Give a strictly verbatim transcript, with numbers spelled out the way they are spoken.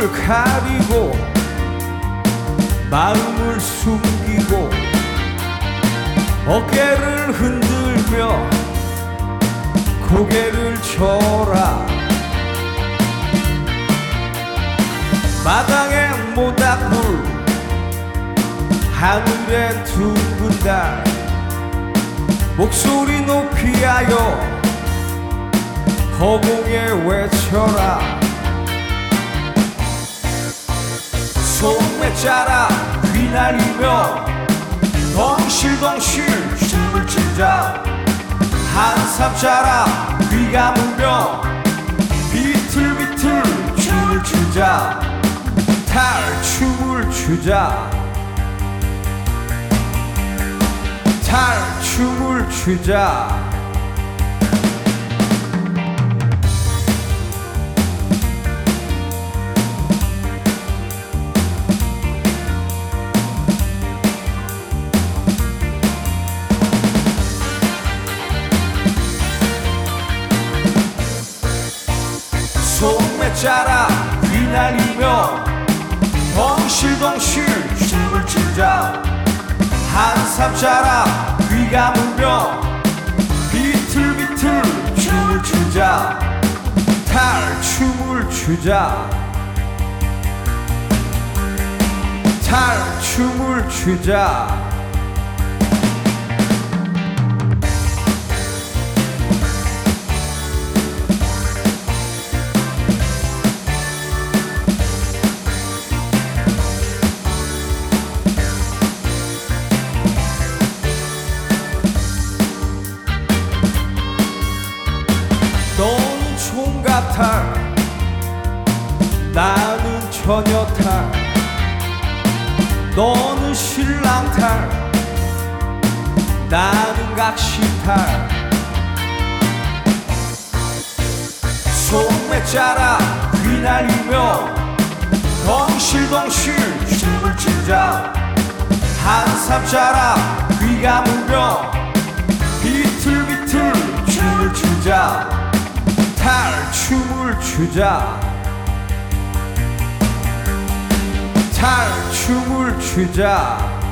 얼굴을 가리고 마음을 숨기고 어깨를 흔들며 고개를 쳐라. 마당에 모닥불 하늘엔 둥근 달 목소리 높이 하여 허공에 외쳐라. 소매자락 휘날리며 덩실덩실 춤을 추자. 한삼자락 귀 감으며 비틀비틀 춤을 추자. 탈춤을 추자. 탈춤을 추자. 소매자락 휘날리며 덩실덩실 춤을 추자. 한삼자락 귀 감으며 비틀비틀 춤을 추자. 탈춤을 추자. 탈춤을 추자. 너는 총각탈 나는 처녀탈 너는 신랑탈 나는 각시탈 소매자락 휘날리며 덩실덩실 춤을 추자. 한삼자락 귀 감으며 비틀비틀 춤을 추자. 탈춤을 추자. 탈춤을 추자.